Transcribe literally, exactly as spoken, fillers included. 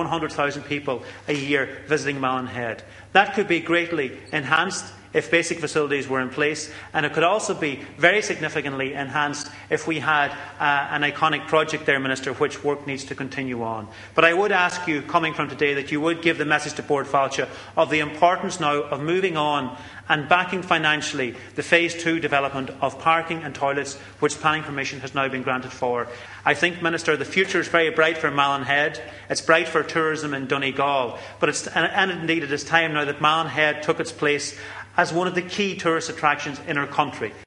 one hundred thousand people a year visiting Malin Head. That could be greatly enhanced if basic facilities were in place, and it could also be very significantly enhanced if we had uh, an iconic project there, Minister, which work needs to continue on. But I would ask you, coming from today, that you would give the message to Bord Fáilte of the importance now of moving on and backing financially the Phase two development of parking and toilets, which planning permission has now been granted for. I think, Minister, the future is very bright for Malin Head. It's bright for tourism in Donegal. But it's, and, and indeed it is time now that Malin Head took its place as one of the key tourist attractions in our country.